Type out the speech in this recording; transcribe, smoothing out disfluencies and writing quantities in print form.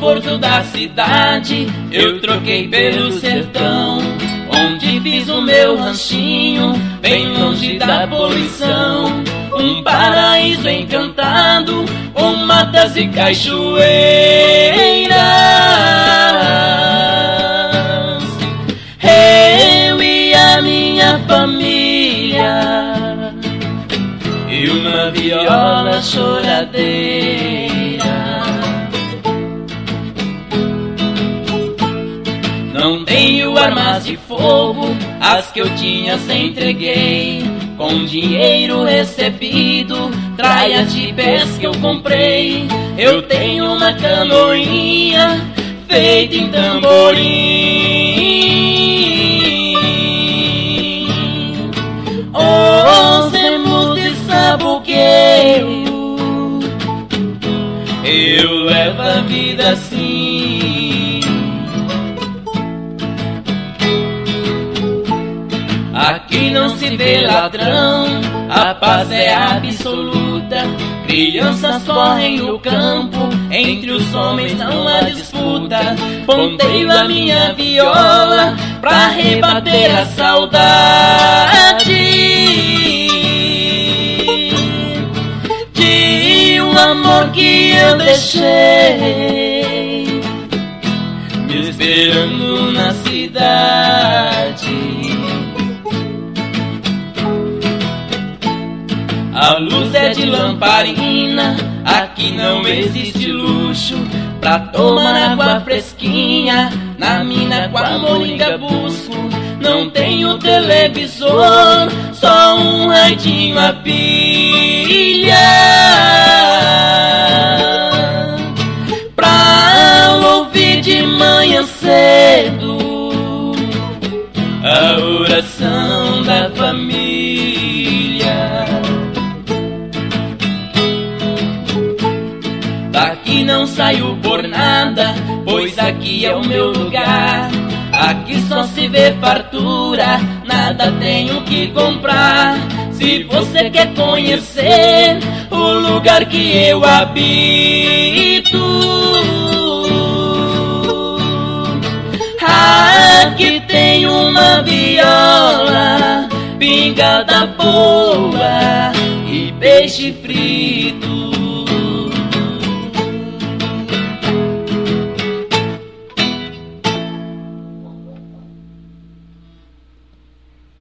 conforto da cidade eu troquei pelo sertão, onde fiz o meu ranchinho, bem longe da poluição. Um paraíso encantado, com matas e cachoeiras. Eu e a minha família, e uma viola choradeira. Não tenho armas de fogo, as que eu tinha se entreguei. Com dinheiro recebido, traias de pesca eu comprei. Eu tenho uma canoinha feita em tamborim. Os remos de sabugueiro, eu levo a vida assim. Aqui não se vê ladrão, a paz é absoluta. Crianças correm no campo, entre os homens não há disputa. Ponteio a minha viola pra rebater a saudade de um amor que eu deixei me esperando na cidade. A luz é de lamparina, aqui não existe luxo. Pra tomar água fresquinha, na mina com a moringa busco. Não tenho televisor, só um radinho a pilha pra ouvir de manhã cedo a oração da família. Daqui não saio por nada, pois aqui é o meu lugar. Aqui só se vê fartura, nada tenho que comprar. Se você quer conhecer o lugar que eu habito, aqui tem uma viola, pingada boa e peixe frito.